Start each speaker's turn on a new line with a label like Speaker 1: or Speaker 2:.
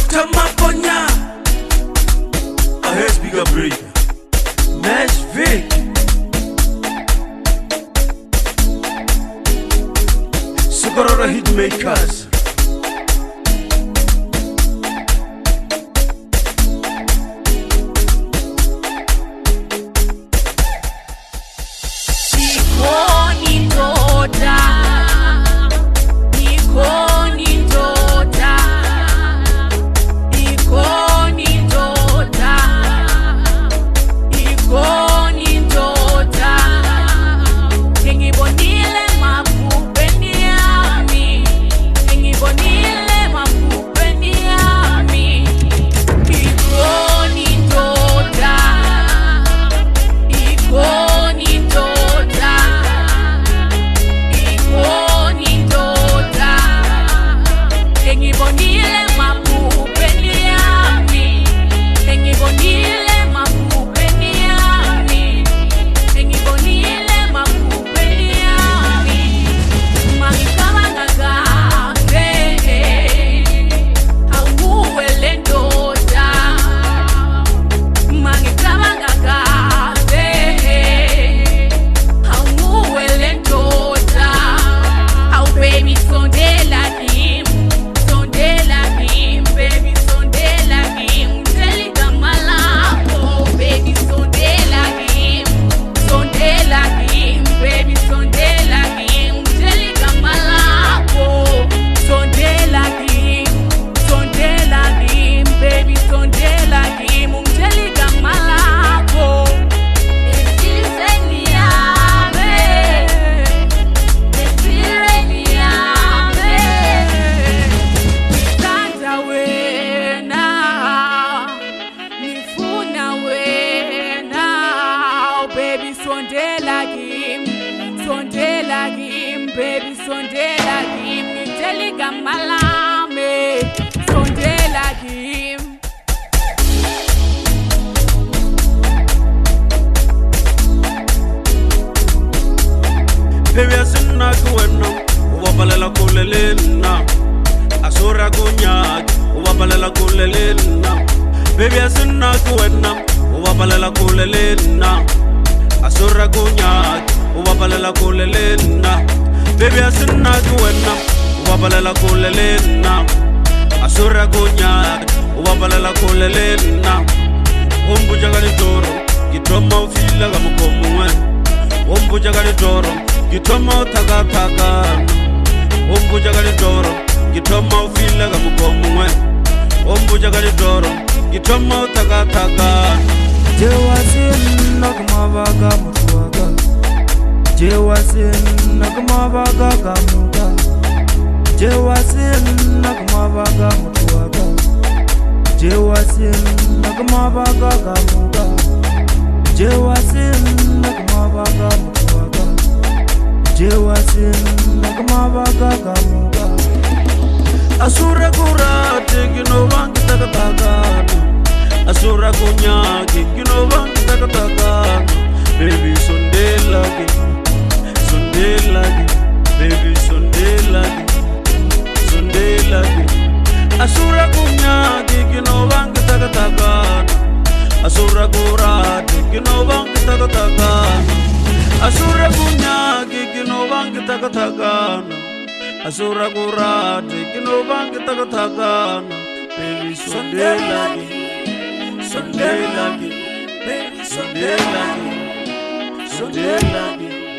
Speaker 1: Dr. Maponya, a hair speaker break, Mesh Vic, Sukarora Hitmakers.
Speaker 2: Baby, sondela him, niteliga malame, sondela him.
Speaker 1: Baby, asina kuwena, uwabalela kulelena. Asura kunyaki, uwabalela kulelena. Baby, asina kuwena, uwabalela kulelena. Asura kunyaki, uwabalela kulelena. Baby, asina kuwena, uwabalela kulelena. Asura kunyaki, uwabalela kulelena. Umbuja gani toro, kitoma ufila gamukomuwe. Umbuja gani toro, kitoma utaka. Umbuja gani toro, kitoma ufila gamukomuwe. Umbuja gani toro, kitoma utaka.
Speaker 3: Jewasin nakmabaga mutuaga, Jewasin nakmabaga kamuga, Jewasin nakmabaga mutuaga, Jewasin nakmabaga kamuga, Jewasin nakmabaga mutuaga, Jewasin nakmabaga kamuga.
Speaker 1: Asura kurate kino bangi takatagana. Asura kunyaki kino bangi takatagana. Baby sondela ki, baby sondela ki. Asura kunyaki kino bangi takatagana. Asura kurate kino bangi takatagana. Asura kunyaki kino bangi takatagana. Asura kurate kino bangi takatagana. Baby sondela ki, baby sondela ki.